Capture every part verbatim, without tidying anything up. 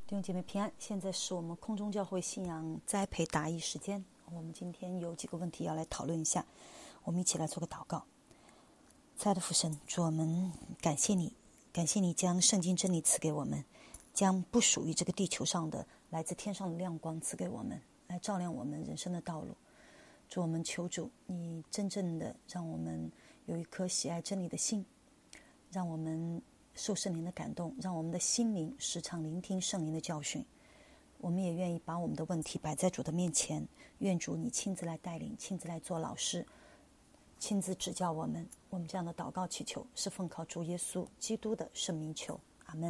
弟兄姐妹平安，现在是我们空中教会信仰栽培答疑时间。我们今天有几个问题要来讨论一下，我们一起来做个祷告。亲爱的父神，主，我们感谢你，感谢你将圣经真理赐给我们，将不属于这个地球上的来自天上的亮光赐给我们，来照亮我们人生的道路。主，我们求主你真正的让我们有一颗喜爱真理的心，让我们受圣灵的感动，让我们的心灵时常聆听圣灵的教训。我们也愿意把我们的问题摆在主的面前，愿主你亲自来带领，亲自来做老师，亲自指教我们。我们这样的祷告祈求是奉靠主耶稣基督的圣名求，阿们。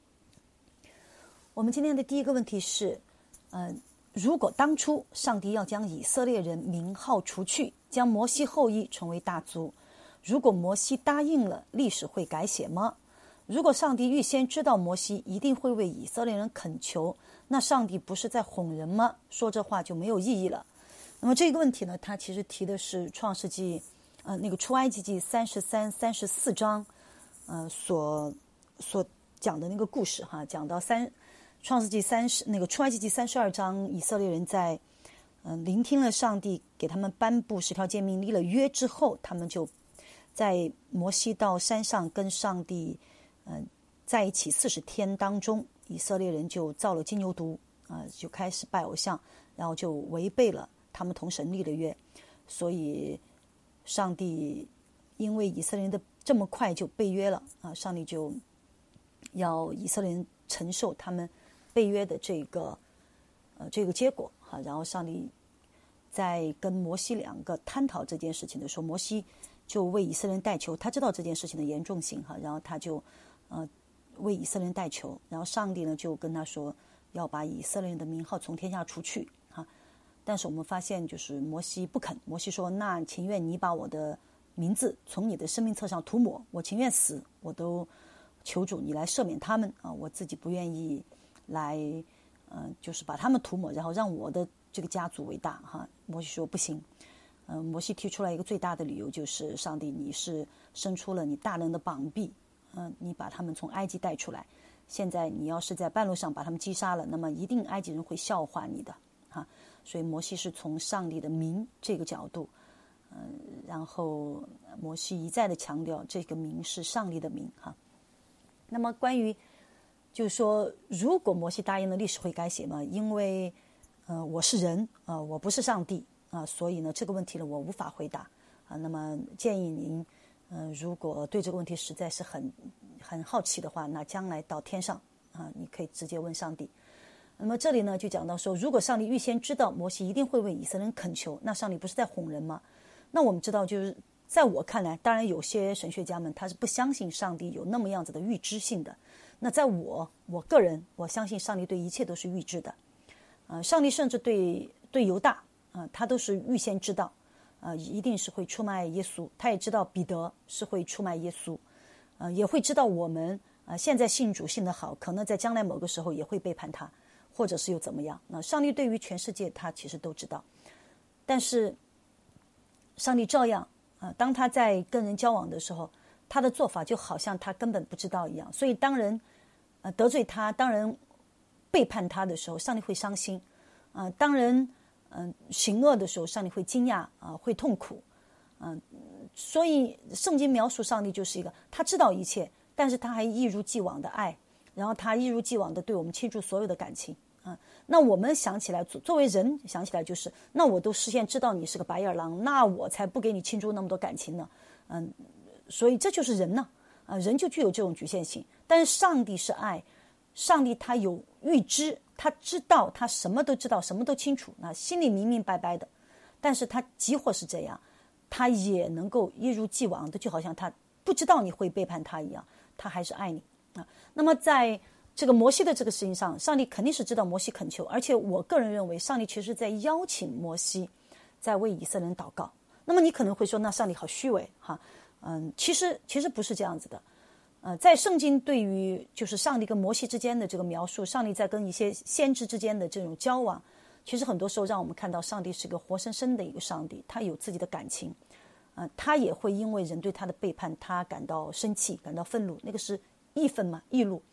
我们今天的第一个问题是呃，如果当初上帝要将以色列人名号除去，将摩西后裔成为大族，如果摩西答应了，历史会改写吗？如果上帝预先知道摩西一定会为以色列人恳求，那上帝不是在哄人吗？说这话就没有意义了。那么这个问题呢，他其实提的是创世纪呃那个出埃及记三十三、三十四章呃所所讲的那个故事哈，讲到三创世纪三十那个出埃及记三十二章，以色列人在嗯、呃、聆听了上帝给他们颁布十条诫命立了约之后，他们就在摩西到山上跟上帝嗯、呃，在一起四十天当中，以色列人就造了金牛犊啊、呃，就开始拜偶像，然后就违背了他们同神立的约，所以上帝因为以色列人的这么快就背约了啊，上帝就要以色列人承受他们背约的这个呃这个结果哈、啊，然后上帝在跟摩西两个探讨这件事情的时候，摩西就为以色列人代求，他知道这件事情的严重性哈，然后他就呃为以色列人代求，然后上帝呢就跟他说要把以色列人的名号从天下除去哈，但是我们发现就是摩西不肯，摩西说那情愿你把我的名字从你的生命册上涂抹，我情愿死，我都求主你来赦免他们啊，我自己不愿意来呃就是把他们涂抹，然后让我的这个家族为大哈。摩西说不行。呃，摩西提出来一个最大的理由，就是上帝你是伸出了你大能的膀臂，嗯、呃，你把他们从埃及带出来，现在你要是在半路上把他们击杀了，那么一定埃及人会笑话你的哈。所以摩西是从上帝的名这个角度，嗯、呃，然后摩西一再的强调这个名是上帝的名哈。那么关于就是说，如果摩西答应了，历史会改写吗？因为呃我是人啊、呃，我不是上帝。啊，所以呢，这个问题呢，我无法回答啊。那么建议您，呃，如果对这个问题实在是很很好奇的话，那将来到天上啊，你可以直接问上帝。那么这里呢，就讲到说，如果上帝预先知道摩西一定会为以色列人恳求，那上帝不是在哄人吗？那我们知道，就是在我看来，当然有些神学家们他是不相信上帝有那么样子的预知性的。那在我我个人，我相信上帝对一切都是预知的。呃，上帝甚至对对犹大。啊、呃，他都是预先知道，呃，一定是会出卖耶稣。他也知道彼得是会出卖耶稣，呃，也会知道我们呃现在信主信得好，可能在将来某个时候也会背叛他，或者是又怎么样。那上帝对于全世界他其实都知道，但是上帝照样啊、呃，当他在跟人交往的时候，他的做法就好像他根本不知道一样。所以当人呃得罪他，当人背叛他的时候，上帝会伤心啊、呃，当人。嗯、呃，行恶的时候，上帝会惊讶啊、呃，会痛苦，嗯、呃，所以圣经描述上帝就是一个他知道一切，但是他还一如既往的爱，然后他一如既往的对我们倾注所有的感情啊、呃。那我们想起来，作为人想起来就是，那我都事先知道你是个白眼狼，那我才不给你倾注那么多感情呢，嗯、呃，所以这就是人呢，啊、呃，人就具有这种局限性，但是上帝是爱，上帝他有预知。他知道，他什么都知道，什么都清楚，那心里明明白白的。但是他即或是这样，他也能够一如既往的，就好像他不知道你会背叛他一样，他还是爱你啊。那么在这个摩西的这个事情上，上帝肯定是知道摩西恳求，而且我个人认为，上帝其实在邀请摩西，在为以色列人祷告。那么你可能会说，那上帝好虚伪哈，嗯，其实其实不是这样子的。呃，在圣经对于就是上帝跟摩西之间的这个描述，上帝在跟一些先知之间的这种交往，其实很多时候让我们看到上帝是个活生生的一个上帝，他有自己的感情，呃，他也会因为人对他的背叛，他感到生气，感到愤怒，那个是义愤嘛，义怒，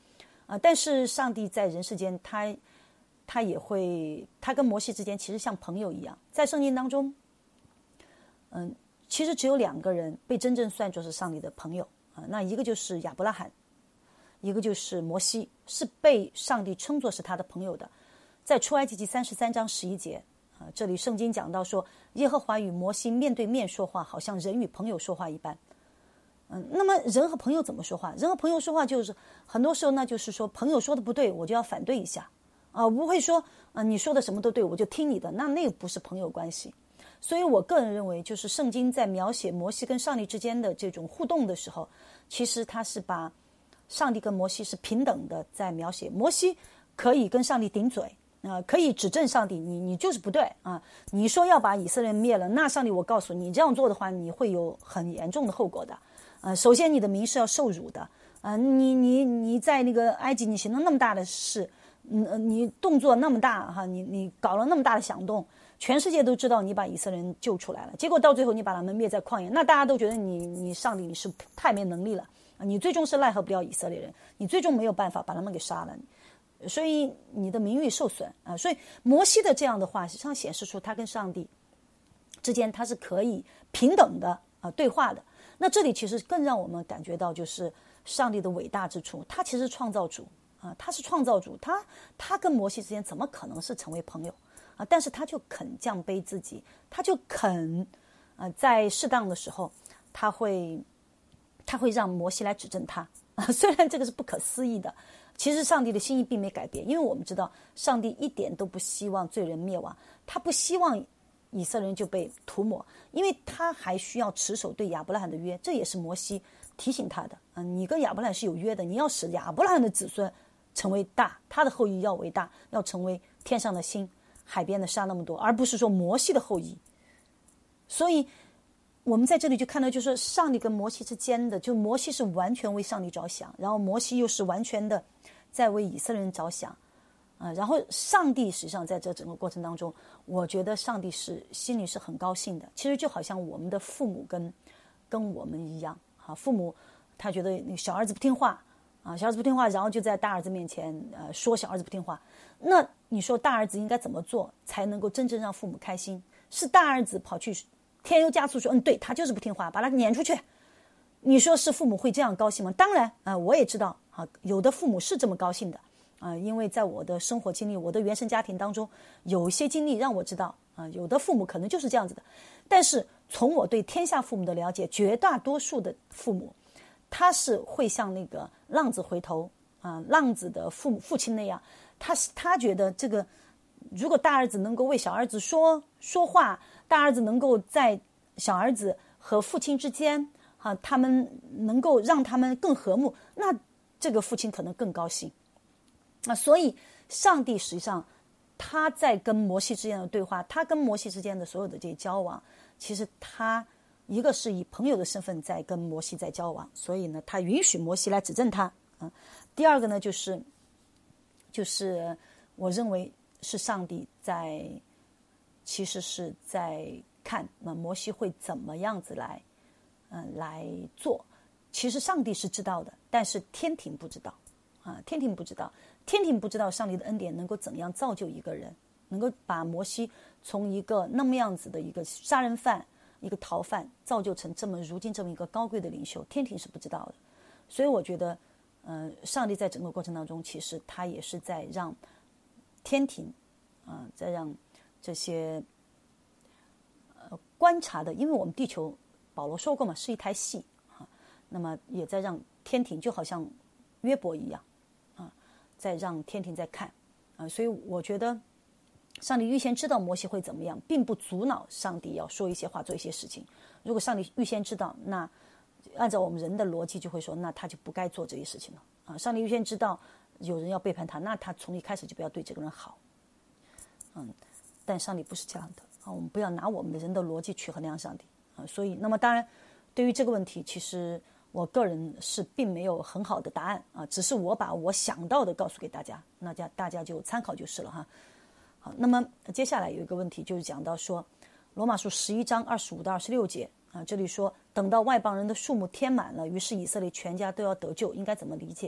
啊，但是上帝在人世间，他他也会，他跟摩西之间其实像朋友一样，在圣经当中，嗯，其实只有两个人被真正算作是上帝的朋友啊，那一个就是亚伯拉罕，一个就是摩西，是被上帝称作是他的朋友的。在出埃及记三十三章十一节啊，这里圣经讲到说，耶和华与摩西面对面说话，好像人与朋友说话一般。嗯，那么人和朋友怎么说话？人和朋友说话就是很多时候呢，就是说朋友说的不对，我就要反对一下啊，不会说啊你说的什么都对，我就听你的，那那个不是朋友关系。所以我个人认为，就是圣经在描写摩西跟上帝之间的这种互动的时候，其实他是把上帝跟摩西是平等的在描写。摩西可以跟上帝顶嘴啊、呃，可以指正上帝，你你就是不对啊！你说要把以色列人灭了，那上帝我告诉你，你这样做的话，你会有很严重的后果的。呃，首先你的民是要受辱的，啊、呃，你你你在那个埃及你行了那么大的事，嗯，你动作那么大哈，你你搞了那么大的响动，全世界都知道你把以色列人救出来了，结果到最后你把他们灭在旷野，那大家都觉得你你上帝你是太没能力了啊，你最终是奈何不了以色列人，你最终没有办法把他们给杀了，所以你的名誉受损啊。所以摩西的这样的话，实际上显示出他跟上帝之间他是可以平等的啊对话的。那这里其实更让我们感觉到就是上帝的伟大之处，他其实是创造主啊，他是创造主，他他跟摩西之间怎么可能是成为朋友啊？但是他就肯降卑自己，他就肯啊，在适当的时候，他会他会让摩西来指正他啊。虽然这个是不可思议的，其实上帝的心意并没改变，因为我们知道上帝一点都不希望罪人灭亡，他不希望以色列人就被涂抹，因为他还需要持守对亚伯拉罕的约，这也是摩西提醒他的啊，你跟亚伯拉罕是有约的，你要使亚伯拉罕的子孙成为大，他的后裔要为大，要成为天上的星，海边的沙那么多，而不是说摩西的后裔。所以我们在这里就看到，就是上帝跟摩西之间的，就摩西是完全为上帝着想，然后摩西又是完全的在为以色列人着想啊，然后上帝实际上在这整个过程当中，我觉得上帝是心里是很高兴的。其实就好像我们的父母跟跟我们一样啊，父母他觉得那个小儿子不听话啊，小儿子不听话，然后就在大儿子面前呃说小儿子不听话。那你说大儿子应该怎么做才能够真正让父母开心？是大儿子跑去添油加醋说，嗯，对，他就是不听话，把他撵出去。你说是父母会这样高兴吗？当然啊、呃，我也知道啊，有的父母是这么高兴的。啊、呃，因为在我的生活经历，我的原生家庭当中，有一些经历让我知道啊、呃，有的父母可能就是这样子的。但是从我对天下父母的了解，绝大多数的父母，他是会像那个浪子回头啊、呃，浪子的父母父亲那样，他他觉得这个，如果大儿子能够为小儿子说说话，大儿子能够在小儿子和父亲之间啊，他们能够让他们更和睦，那这个父亲可能更高兴。啊，所以上帝实际上他在跟摩西之间的对话，他跟摩西之间的所有的这些交往，其实他一个是以朋友的身份在跟摩西在交往，所以呢，他允许摩西来指正他。嗯，第二个呢，就是就是我认为是上帝在，其实是在看那摩西会怎么样子来，嗯，来做。其实上帝是知道的，但是天庭不知道。啊，天庭不知道，天庭不知道上帝的恩典能够怎样造就一个人，能够把摩西从一个那么样子的一个杀人犯、一个逃犯，造就成这么如今这么一个高贵的领袖，天庭是不知道的。所以我觉得，呃，上帝在整个过程当中，其实他也是在让天庭，啊、呃，在让这些呃观察的，因为我们地球，保罗说过嘛，是一台戏啊，那么也在让天庭，就好像约伯一样。在让天庭在看啊，所以我觉得上帝预先知道摩西会怎么样，并不阻挠上帝要说一些话做一些事情。如果上帝预先知道，那按照我们人的逻辑就会说，那他就不该做这些事情了啊。上帝预先知道有人要背叛他，那他从一开始就不要对这个人好。嗯，但上帝不是这样的啊，我们不要拿我们的人的逻辑去衡量上帝啊。所以，那么当然对于这个问题，其实我个人是并没有很好的答案啊，只是我把我想到的告诉给大家，那家大家就参考就是了哈。好，那么接下来有一个问题，就是讲到说罗马书十一章二十五到二十六节啊，这里说等到外邦人的数目填满了，于是以色列全家都要得救，应该怎么理解？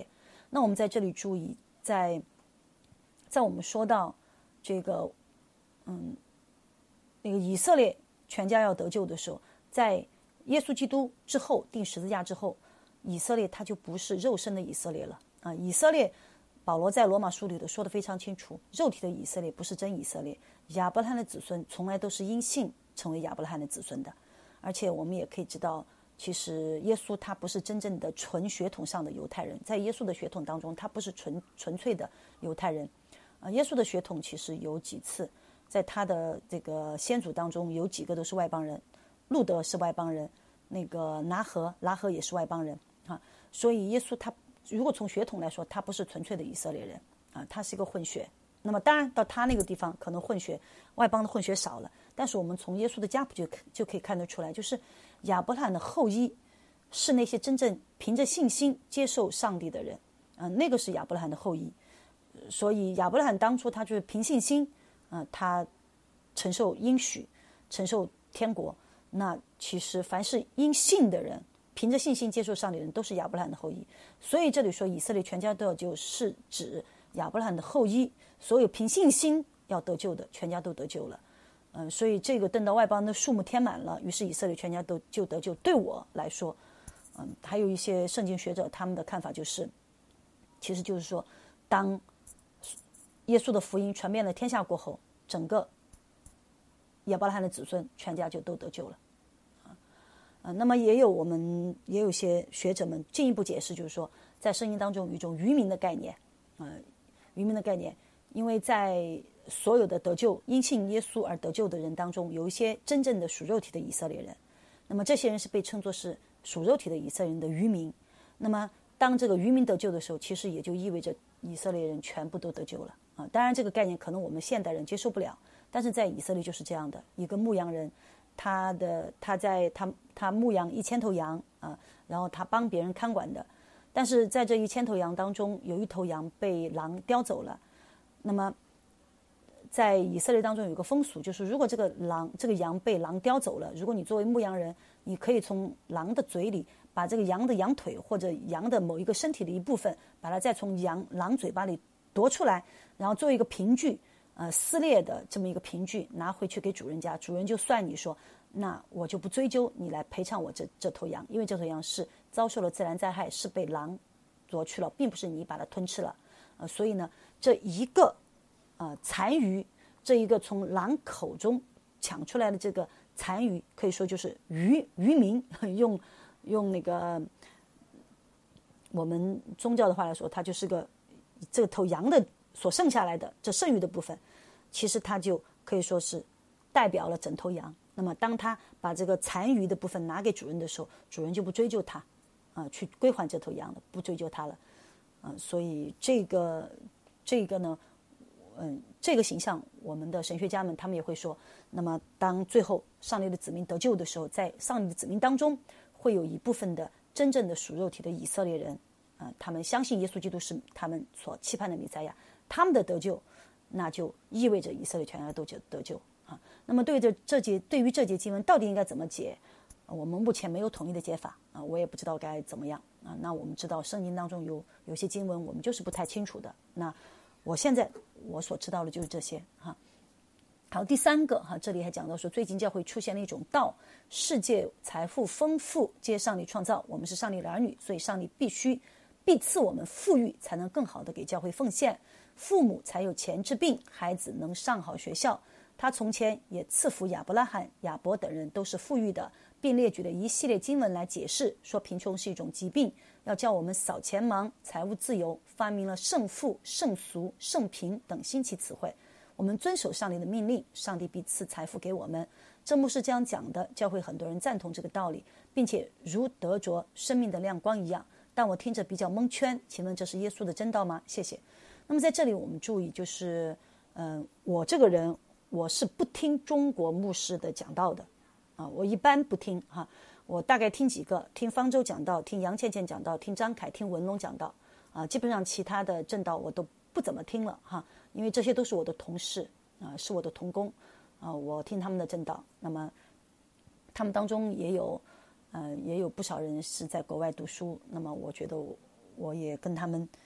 那我们在这里注意，在在我们说到这个嗯那个以色列全家要得救的时候，在耶稣基督之后钉十字架之后，以色列他就不是肉身的以色列了啊！以色列，保罗在罗马书里头说得非常清楚，肉体的以色列不是真以色列。亚伯拉罕的子孙从来都是因信成为亚伯拉罕的子孙的，而且我们也可以知道，其实耶稣他不是真正的纯血统上的犹太人，在耶稣的血统当中，他不是纯纯粹的犹太人啊。耶稣的血统其实有几次，在他的这个先祖当中有几个都是外邦人，路德是外邦人，那个拿和拉合也是外邦人啊。所以耶稣他如果从血统来说，他不是纯粹的以色列人啊，他是一个混血。那么当然到他那个地方可能混血外邦的混血少了，但是我们从耶稣的家谱就就可以看得出来，就是亚伯拉罕的后裔是那些真正凭着信心接受上帝的人啊、呃，那个是亚伯拉罕的后裔。所以亚伯拉罕当初他就是凭信心啊、呃，他承受应许，承受天国。那其实凡是因信的人，凭着信心接受上帝的人，都是亚伯拉罕的后裔。所以这里说以色列全家都要救，是指亚伯拉罕的后裔，所有凭信心要得救的全家都得救了。嗯、呃，所以这个等到外邦的数目填满了，于是以色列全家都就得救。对我来说，嗯、呃，还有一些圣经学者他们的看法就是，其实就是说，当耶稣的福音传遍了天下过后，整个亚伯拉罕的子孙全家就都得救了。呃，那么也有我们也有些学者们进一步解释，就是说在圣经当中有一种渔民的概念，呃，渔民的概念，因为在所有的得救因信耶稣而得救的人当中，有一些真正的属肉体的以色列人，那么这些人是被称作是属肉体的以色列人的渔民。那么当这个渔民得救的时候，其实也就意味着以色列人全部都得救了啊。当然这个概念可能我们现代人接受不了，但是在以色列就是这样的，一个牧羊人。他的他在他他牧养一千头羊啊，然后他帮别人看管的，但是在这一千头羊当中，有一头羊被狼叼走了。那么在以色列当中有个风俗，就是如果这个狼这个羊被狼叼走了，如果你作为牧羊人，你可以从狼的嘴里把这个羊的羊腿或者羊的某一个身体的一部分，把它再从羊狼嘴巴里夺出来，然后做一个凭据。呃，撕裂的这么一个凭据拿回去给主人家，主人就算你说，那我就不追究你来赔偿我这这头羊，因为这头羊是遭受了自然灾害，是被狼夺去了，并不是你把它吞吃了。呃，所以呢，这一个呃残余，这一个从狼口中抢出来的这个残余，可以说就是渔渔民用用那个我们宗教的话来说，它就是个这头羊的所剩下来的这剩余的部分，其实它就可以说是代表了整头羊。那么当他把这个残余的部分拿给主人的时候，主人就不追究他啊、呃，去归还这头羊了，不追究他了啊、呃。所以这个这个呢嗯，这个形象我们的神学家们他们也会说，那么当最后上帝的子民得救的时候，在上帝的子民当中会有一部分的真正的属肉体的以色列人啊、呃，他们相信耶稣基督是他们所期盼的弥赛亚，他们的得救，那就意味着以色列全家都得救啊。那么对着这节，对于这节经文到底应该怎么解，我们目前没有统一的解法啊，我也不知道该怎么样啊。那我们知道圣经当中有有些经文我们就是不太清楚的。那我现在我所知道的就是这些哈。好，第三个哈，这里还讲到说，最近教会出现了一种道，世界财富丰富，皆上帝创造，我们是上帝的儿女，所以上帝必须必赐我们富裕，才能更好的给教会奉献。父母才有钱治病，孩子能上好学校。他从前也赐福亚伯拉罕、亚伯等人都是富裕的，并列举了一系列经文来解释，说贫穷是一种疾病，要叫我们扫钱盲、财务自由，发明了圣富、圣俗、圣贫等新奇词汇。我们遵守上帝的命令，上帝必赐财富给我们。这牧师这样讲的，教会很多人赞同这个道理，并且如得着生命的亮光一样。但我听着比较蒙圈，请问这是耶稣的真道吗？谢谢。那么在这里我们注意，就是嗯、呃，我这个人我是不听中国牧师的讲道的啊，我一般不听哈，我大概听几个，听方舟讲道，听杨倩倩讲道，听张凯，听文龙讲道啊，基本上其他的正道我都不怎么听了哈，因为这些都是我的同事啊，是我的同工啊，我听他们的正道。那么他们当中也有呃也有不少人是在国外读书，那么我觉得我我也跟他们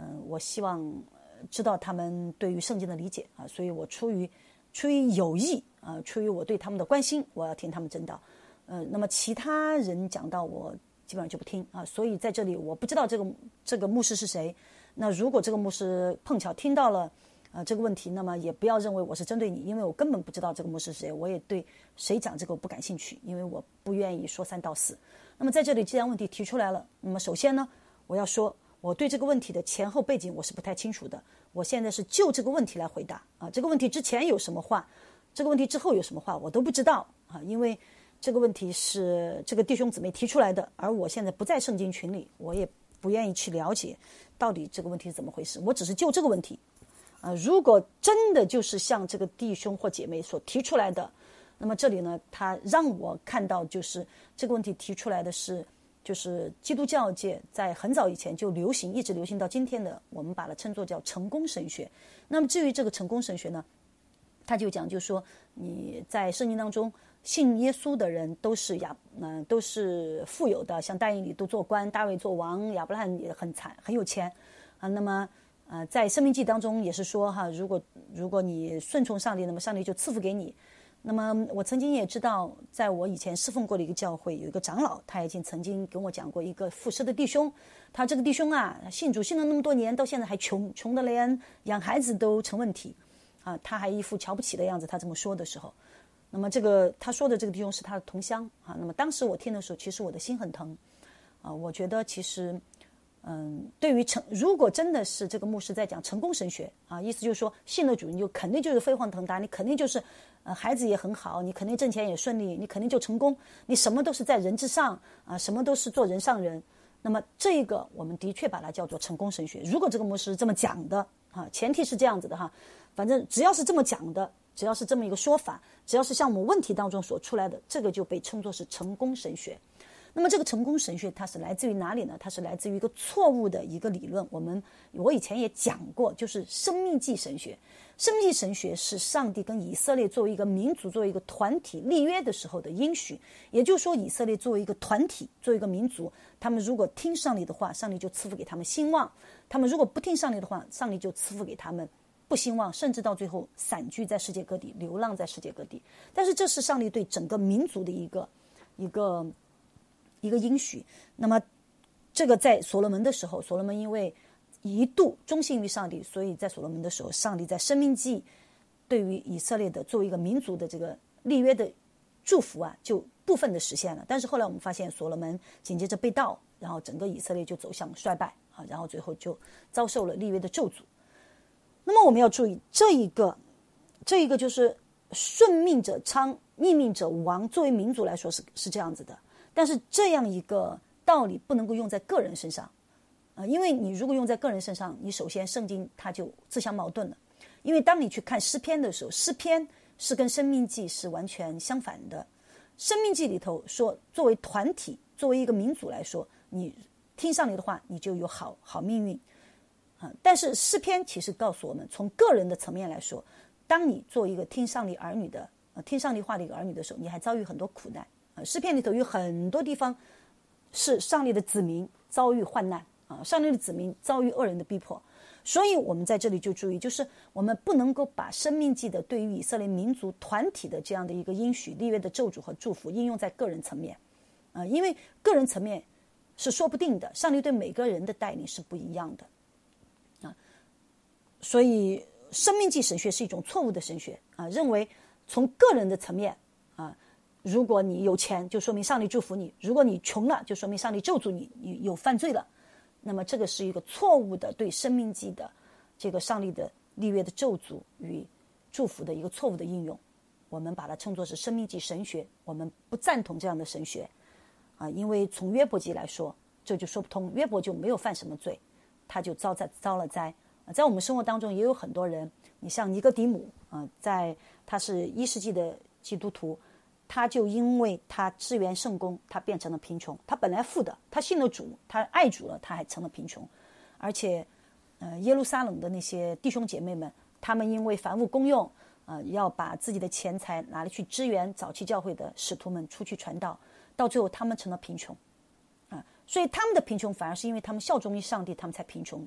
嗯，我希望知道他们对于圣经的理解啊，所以我出于出于有意啊，出于我对他们的关心，我要听他们真道。呃，那么其他人讲到我基本上就不听啊，所以在这里我不知道这个这个牧师是谁。那如果这个牧师碰巧听到了呃这个问题，那么也不要认为我是针对你，因为我根本不知道这个牧师是谁，我也对谁讲这个我不感兴趣，因为我不愿意说三道四。那么在这里既然问题提出来了，那么首先呢，我要说我对这个问题的前后背景我是不太清楚的，我现在是就这个问题来回答啊。这个问题之前有什么话，这个问题之后有什么话我都不知道啊，因为这个问题是这个弟兄姊妹提出来的，而我现在不在圣经群里，我也不愿意去了解到底这个问题是怎么回事，我只是就这个问题啊。如果真的就是像这个弟兄或姐妹所提出来的，那么这里呢，他让我看到就是这个问题提出来的是就是基督教界在很早以前就流行，一直流行到今天的，我们把它称作叫成功神学。那么至于这个成功神学呢，他就讲就是说你在圣经当中信耶稣的人都是亚嗯、呃、都是富有的，像但以理都做官，大卫做王，亚伯拉罕也很惨很有钱啊。那么呃在申命记当中也是说哈，如果如果你顺从上帝，那么上帝就赐福给你。那么我曾经也知道，在我以前侍奉过的一个教会有一个长老，他已经曾经跟我讲过一个服侍的弟兄，他这个弟兄啊信主信了那么多年，到现在还穷穷的连养孩子都成问题啊，他还一副瞧不起的样子，他这么说的时候，那么这个他说的这个弟兄是他的同乡啊。那么当时我听的时候，其实我的心很疼啊。我觉得其实嗯，对于成如果真的是这个牧师在讲成功神学啊，意思就是说信了主你就肯定就是飞黄腾达，你肯定就是呃孩子也很好，你肯定挣钱也顺利，你肯定就成功，你什么都是在人之上啊，什么都是做人上人。那么这个我们的确把它叫做成功神学。如果这个牧师这么讲的啊，前提是这样子的哈，反正只要是这么讲的，只要是这么一个说法，只要是像我们问题当中所出来的，这个就被称作是成功神学。那么这个成功神学它是来自于哪里呢？它是来自于一个错误的一个理论，我们我以前也讲过，就是生命记神学。生命记神学是上帝跟以色列作为一个民族，作为一个团体立约的时候的应许。也就是说，以色列作为一个团体，作为一个民族，他们如果听上帝的话，上帝就赐福给他们兴旺；他们如果不听上帝的话，上帝就赐福给他们不兴旺，甚至到最后散居在世界各地，流浪在世界各地。但是这是上帝对整个民族的一个一个一个应许。那么这个在所罗门的时候，所罗门因为一度忠心于上帝，所以在所罗门的时候，上帝在申命记对于以色列的作为一个民族的这个立约的祝福啊，就部分的实现了。但是后来我们发现所罗门紧接着被盗，然后整个以色列就走向衰败啊，然后最后就遭受了立约的咒诅。那么我们要注意这一个这一个就是顺命者昌，逆命者亡，作为民族来说是是这样子的。但是这样一个道理不能够用在个人身上，呃，因为你如果用在个人身上，你首先圣经它就自相矛盾了。因为当你去看诗篇的时候，诗篇是跟申命记是完全相反的。申命记里头说，作为团体，作为一个民族来说，你听上帝的话，你就有好好命运啊。但是诗篇其实告诉我们，从个人的层面来说，当你做一个听上帝儿女的、呃、听上帝话的一个儿女的时候，你还遭遇很多苦难。呃，诗篇里头有很多地方是上帝的子民遭遇患难啊，上帝的子民遭遇恶人的逼迫。所以我们在这里就注意，就是我们不能够把申命记的对于以色列民族团体的这样的一个应许、立约的咒诅和祝福应用在个人层面啊，因为个人层面是说不定的，上帝对每个人的带领是不一样的啊。所以申命记神学是一种错误的神学啊，认为从个人的层面啊，如果你有钱就说明上帝祝福你，如果你穷了就说明上帝咒诅你，你有犯罪了。那么这个是一个错误的对申命记的这个上帝的立约的咒诅与祝福的一个错误的应用，我们把它称作是申命记神学，我们不赞同这样的神学啊，因为从约伯记来说这就说不通，约伯就没有犯什么罪，他就遭在遭了灾。在我们生活当中也有很多人，你像尼哥底母啊，在他是一世纪的基督徒，他就因为他支援圣工，他变成了贫穷。他本来富的，他信了主，他爱主了，他还成了贫穷。而且呃，耶路撒冷的那些弟兄姐妹们，他们因为凡物公用呃，要把自己的钱财拿来去支援早期教会的使徒们出去传道，到最后他们成了贫穷啊。所以他们的贫穷反而是因为他们效忠于上帝，他们才贫穷的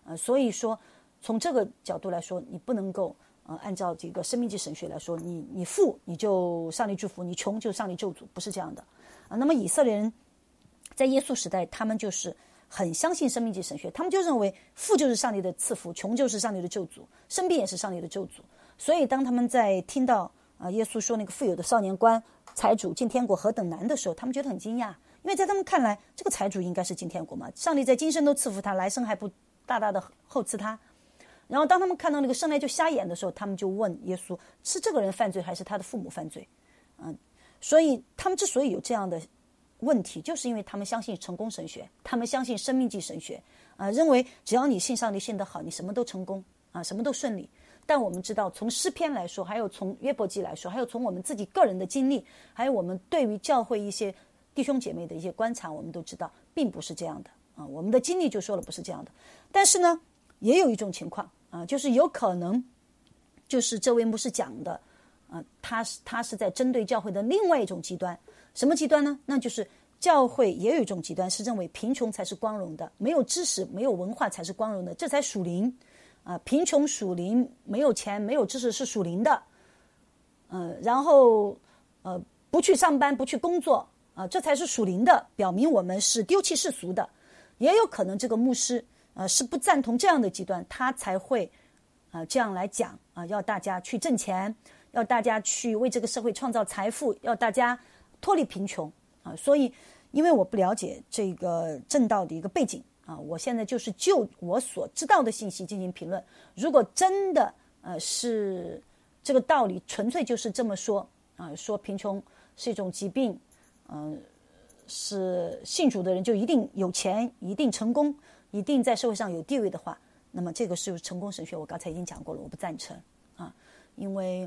呃，所以说从这个角度来说，你不能够呃按照这个生命记神学来说，你你富你就上帝祝福，你穷就上帝咒诅，不是这样的啊。那么以色列人在耶稣时代，他们就是很相信生命记神学，他们就认为富就是上帝的赐福，穷就是上帝的咒诅，生病也是上帝的咒诅。所以当他们在听到啊、呃、耶稣说那个富有的少年官财主进天国何等难的时候，他们觉得很惊讶，因为在他们看来，这个财主应该是进天国嘛，上帝在今生都赐福他，来生还不大大的厚赐他。然后当他们看到那个生来就瞎眼的时候，他们就问耶稣，是这个人犯罪还是他的父母犯罪？嗯，所以他们之所以有这样的问题，就是因为他们相信成功神学，他们相信生命记神学，啊、呃，认为只要你信上帝信得好，你什么都成功啊、呃，什么都顺利。但我们知道，从诗篇来说，还有从约伯记来说，还有从我们自己个人的经历，还有我们对于教会一些弟兄姐妹的一些观察，我们都知道并不是这样的啊、呃。我们的经历就说了不是这样的。但是呢，也有一种情况啊、呃，就是有可能就是这位牧师讲的啊、呃，他是他是在针对教会的另外一种极端。什么极端呢？那就是教会也有一种极端，是认为贫穷才是光荣的，没有知识没有文化才是光荣的，这才属灵啊、呃！贫穷属灵，没有钱没有知识是属灵的，呃，然后呃不去上班不去工作啊、呃，这才是属灵的，表明我们是丢弃世俗的。也有可能这个牧师呃是不赞同这样的极端，他才会啊、呃、这样来讲啊、呃，要大家去挣钱，要大家去为这个社会创造财富，要大家脱离贫穷啊，所以因为我不了解这个正道的一个背景啊，我现在就是就我所知道的信息进行评论。如果真的呃是这个道理纯粹就是这么说啊，说贫穷是一种疾病，嗯、呃，是信主的人就一定有钱，一定成功，一定在社会上有地位的话，那么这个是成功神学，我刚才已经讲过了，我不赞成啊，因为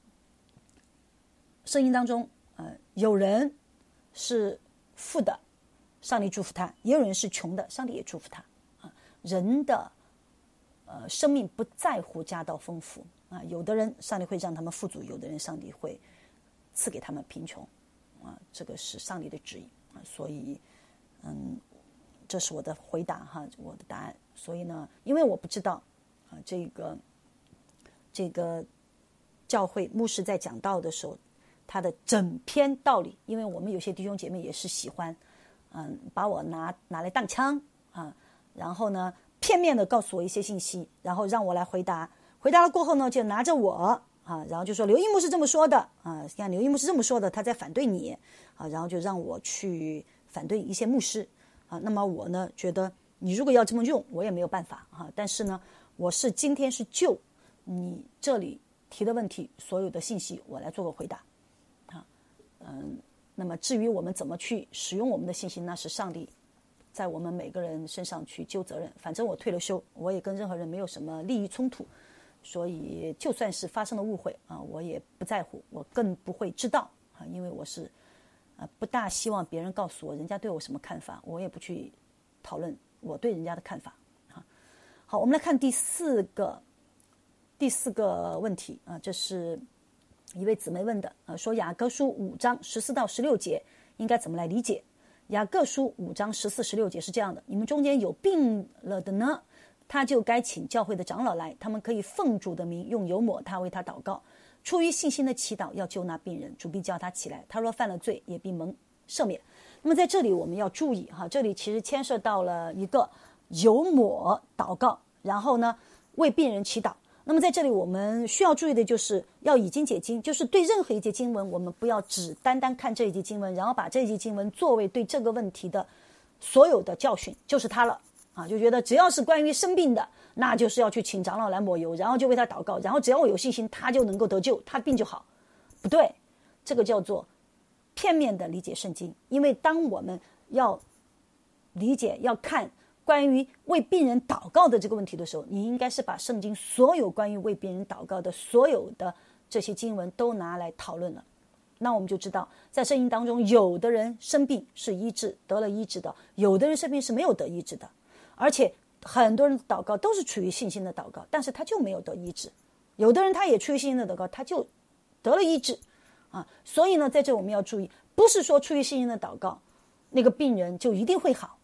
圣经当中。呃，有人是富的，上帝祝福他；也有人是穷的，上帝也祝福他。啊，人的呃生命不在乎家道丰富啊，有的人上帝会让他们富足，有的人上帝会赐给他们贫穷啊，这个是上帝的旨意啊。所以，嗯，这是我的回答哈，我的答案。所以呢，因为我不知道啊，这个这个教会牧师在讲道的时候。他的整篇道理，因为我们有些弟兄姐妹也是喜欢，嗯，把我拿拿来当枪啊，然后呢，片面的告诉我一些信息，然后让我来回答，回答了过后呢，就拿着我啊，然后就说刘一牧是这么说的啊，像刘一牧是这么说的，他在反对你啊，然后就让我去反对一些牧师啊，那么我呢，觉得你如果要这么用，我也没有办法啊，但是呢，我是今天是就你这里提的问题，所有的信息我来做个回答。嗯，那么至于我们怎么去使用我们的信息，那是上帝在我们每个人身上去揪责任。反正我退了休，我也跟任何人没有什么利益冲突，所以就算是发生了误会啊，我也不在乎，我更不会知道啊，因为我是啊不大希望别人告诉我人家对我什么看法，我也不去讨论我对人家的看法啊。好，我们来看第四个第四个问题啊，这是一位姊妹问的，呃，说雅各书五章十四到十六节应该怎么来理解？雅各书五章十四、十六节是这样的：你们中间有病了的呢，他就该请教会的长老来，他们可以奉主的名用油抹他，为他祷告，出于信心的祈祷要救那病人，主必叫他起来。他若犯了罪，也必蒙赦免。那么在这里我们要注意哈，这里其实牵涉到了一个油抹祷告，然后呢为病人祈祷。那么在这里我们需要注意的就是要以经解经，就是对任何一节经文我们不要只单单看这一节经文，然后把这一节经文作为对这个问题的所有的教训，就是它了啊，就觉得只要是关于生病的，那就是要去请长老来抹油，然后就为他祷告，然后只要我有信心他就能够得救，他病就好。不对，这个叫做片面的理解圣经。因为当我们要理解要看关于为病人祷告的这个问题的时候，你应该是把圣经所有关于为病人祷告的所有的这些经文都拿来讨论了。那我们就知道在圣经当中，有的人生病是医治得了医治的，有的人生病是没有得医治的，而且很多人的祷告都是出于信心的祷告，但是他就没有得医治。有的人他也出于信心的祷告，他就得了医治啊。所以呢，在这我们要注意，不是说出于信心的祷告那个病人就一定会好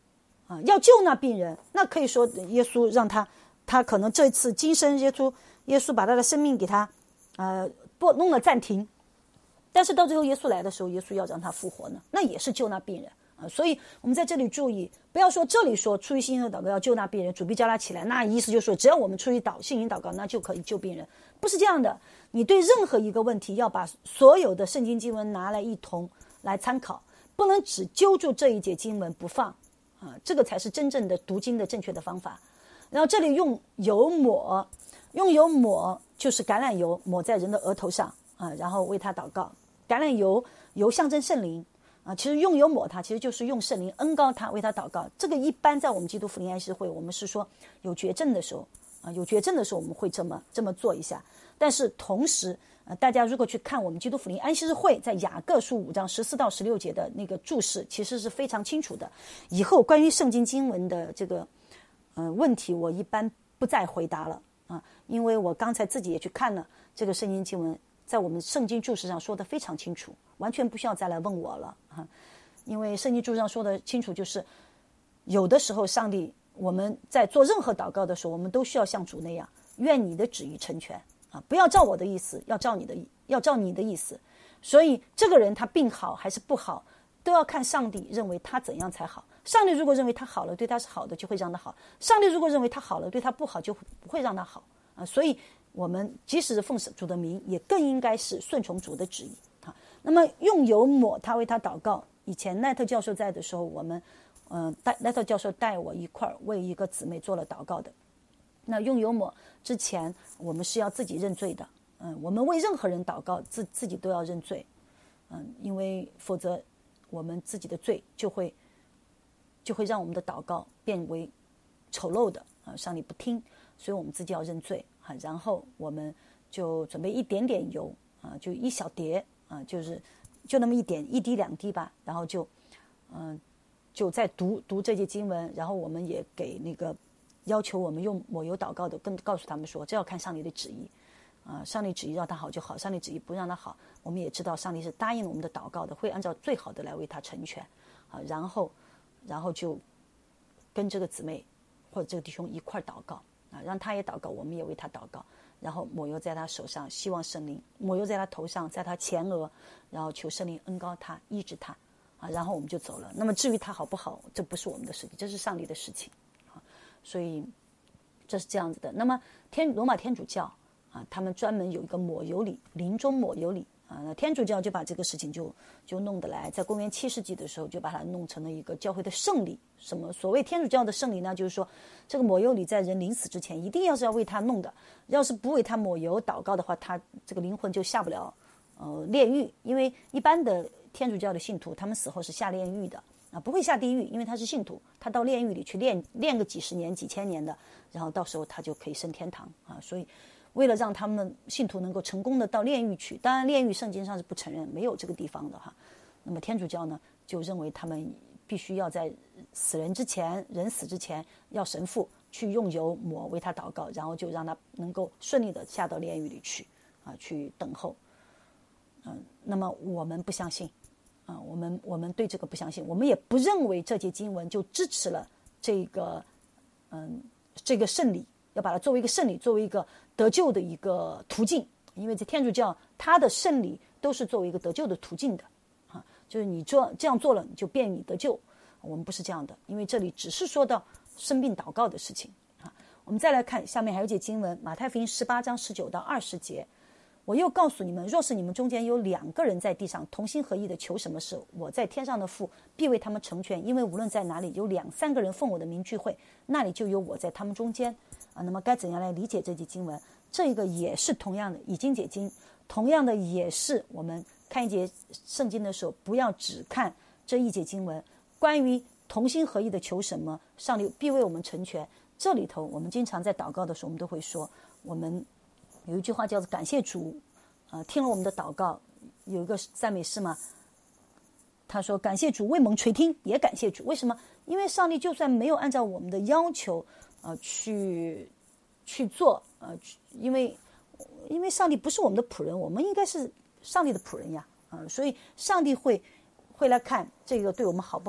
啊，要救那病人，那可以说耶稣让他，他可能这次今生耶稣耶稣把他的生命给他，呃，不弄了暂停，但是到最后耶稣来的时候，耶稣要让他复活呢，那也是救那病人啊。所以我们在这里注意，不要说这里说出于信心的祷告要救那病人，主必叫他起来，那意思就是说只要我们出于祷信心祷告，那就可以救病人，不是这样的。你对任何一个问题要把所有的圣经经文拿来一同来参考，不能只揪住这一节经文不放啊，这个才是真正的读经的正确的方法。然后这里用油抹，用油抹就是橄榄油抹在人的额头上啊，然后为他祷告。橄榄油油象征圣灵啊，其实用油抹他，其实就是用圣灵恩膏他，为他祷告。这个一般在我们基督福音安息会，我们是说有绝症的时候啊，有绝症的时候我们会这么这么做一下。但是同时呃，大家如果去看我们基督福音安息日会在雅各书五章十四到十六节的那个注释，其实是非常清楚的。以后关于圣经经文的这个呃问题，我一般不再回答了啊，因为我刚才自己也去看了这个圣经经文，在我们圣经注释上说的非常清楚，完全不需要再来问我了啊。因为圣经注释上说的清楚，就是有的时候上帝我们在做任何祷告的时候，我们都需要像主那样，愿你的旨意成全啊，不要照我的意思，要照你的要照你的意思。所以这个人他病好还是不好，都要看上帝认为他怎样才好。上帝如果认为他好了，对他是好的，就会让他好；上帝如果认为他好了，对他不好，就不会让他好啊。所以我们即使是奉主的名，也更应该是顺从主的旨意啊。那么用油抹他，为他祷告。以前奈特教授在的时候，我们嗯，带奈特教授带我一块儿为一个姊妹做了祷告的。那用油抹之前，我们是要自己认罪的。嗯，我们为任何人祷告，自自己都要认罪。嗯，因为否则我们自己的罪就会就会让我们的祷告变为丑陋的啊，上帝不听，所以我们自己要认罪啊。然后我们就准备一点点油啊，就一小碟啊，就是就那么一点，一滴两滴吧。然后就嗯、呃，就在读读这节经文，然后我们也给那个要求我们用抹油祷告的，跟告诉他们说，这要看上帝的旨意啊、呃，上帝旨意让他好就好，上帝旨意不让他好，我们也知道上帝是答应我们的祷告的，会按照最好的来为他成全啊。然后，然后就跟这个姊妹或者这个弟兄一块祷告啊，让他也祷告，我们也为他祷告，然后抹油在他手上，希望圣灵抹油在他头上，在他前额，然后求圣灵恩膏他，医治他啊，然后我们就走了。那么至于他好不好，这不是我们的事情，这是上帝的事情啊。所以这是这样子的。那么天罗马天主教啊，他们专门有一个抹油礼，临终抹油礼啊。那天主教就把这个事情就就弄得来，在公元七世纪的时候就把它弄成了一个教会的圣礼。什么所谓天主教的圣礼呢？就是说这个抹油礼在人临死之前一定要是要为他弄的，要是不为他抹油祷告的话，他这个灵魂就下不了呃炼狱。因为一般的天主教的信徒他们死后是下炼狱的啊，不会下地狱，因为他是信徒，他到炼狱里去炼炼个几十年几千年的，然后到时候他就可以升天堂啊。所以为了让他们信徒能够成功的到炼狱去，当然炼狱圣经上是不承认，没有这个地方的哈。那么天主教呢就认为他们必须要在死人之前，人死之前，要神父去用油抹为他祷告，然后就让他能够顺利的下到炼狱里去啊，去等候。嗯，那么我们不相信啊，我们我们对这个不相信，我们也不认为这节经文就支持了这个嗯这个圣礼，要把它作为一个圣礼，作为一个得救的一个途径。因为在天主教，它的圣礼都是作为一个得救的途径的啊，就是你做这样做了，你就便于得救。我们不是这样的，因为这里只是说到生病祷告的事情啊。我们再来看下面还有一节经文，马太福音十八章十九到二十节。我又告诉你们，若是你们中间有两个人在地上同心合意的求什么事，我在天上的父必为他们成全。因为无论在哪里有两三个人奉我的名聚会，那里就有我在他们中间啊。那么该怎样来理解这节经文？这个也是同样的以经解经，同样的也是我们看一节圣经的时候，不要只看这一节经文。关于同心合意的求什么，上帝必为我们成全。这里头我们经常在祷告的时候，我们都会说，我们有一句话叫做感谢主，呃，听了我们的祷告。有一个赞美诗嘛，他说感谢主为蒙垂听，也感谢主。为什么？因为上帝就算没有按照我们的要求呃去去做，呃，因为因为上帝不是我们的仆人，我们应该是上帝的仆人呀，啊、呃，所以上帝会会来看这个对我们好不好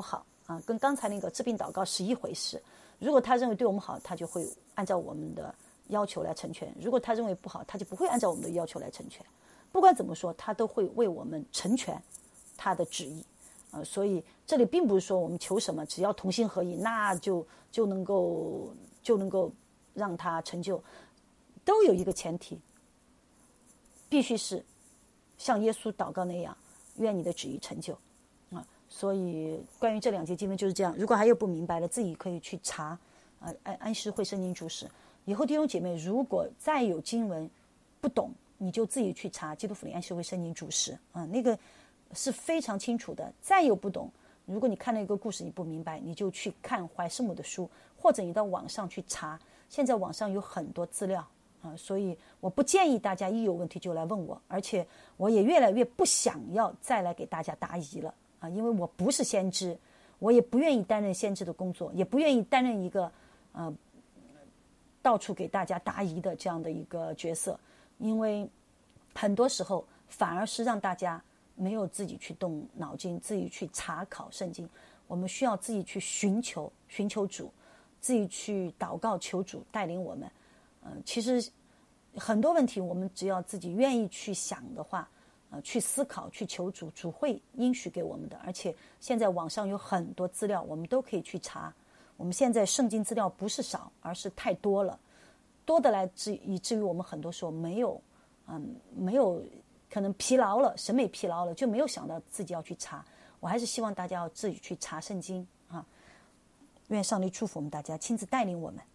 啊，跟刚才那个治病祷告是一回事。如果他认为对我们好，他就会按照我们的要求来成全；如果他认为不好，他就不会按照我们的要求来成全。不管怎么说，他都会为我们成全他的旨意。呃，所以这里并不是说我们求什么，只要同心合意，那就就能够就能够让他成就。都有一个前提，必须是像耶稣祷告那样，愿你的旨意成就。啊，所以关于这两节经文就是这样。如果还有不明白的，自己可以去查啊，安安息会圣经注释。以后弟兄姐妹，如果再有经文不懂，你就自己去查基督福音安息会圣经注释啊，那个是非常清楚的。再有不懂，如果你看了一个故事你不明白，你就去看怀师母的书，或者你到网上去查。现在网上有很多资料啊，所以我不建议大家一有问题就来问我，而且我也越来越不想要再来给大家答疑了啊，因为我不是先知，我也不愿意担任先知的工作，也不愿意担任一个呃到处给大家答疑的这样的一个角色，因为很多时候反而是让大家没有自己去动脑筋，自己去查考圣经。我们需要自己去寻求寻求主，自己去祷告求主带领我们。呃，其实很多问题我们只要自己愿意去想的话，呃，去思考去求主，主会应许给我们的。而且现在网上有很多资料，我们都可以去查。我们现在圣经资料不是少，而是太多了，多的来至以至于我们很多时候没有嗯没有可能疲劳了，审美疲劳了，就没有想到自己要去查。我还是希望大家要自己去查圣经啊！愿上帝祝福我们大家，亲自带领我们。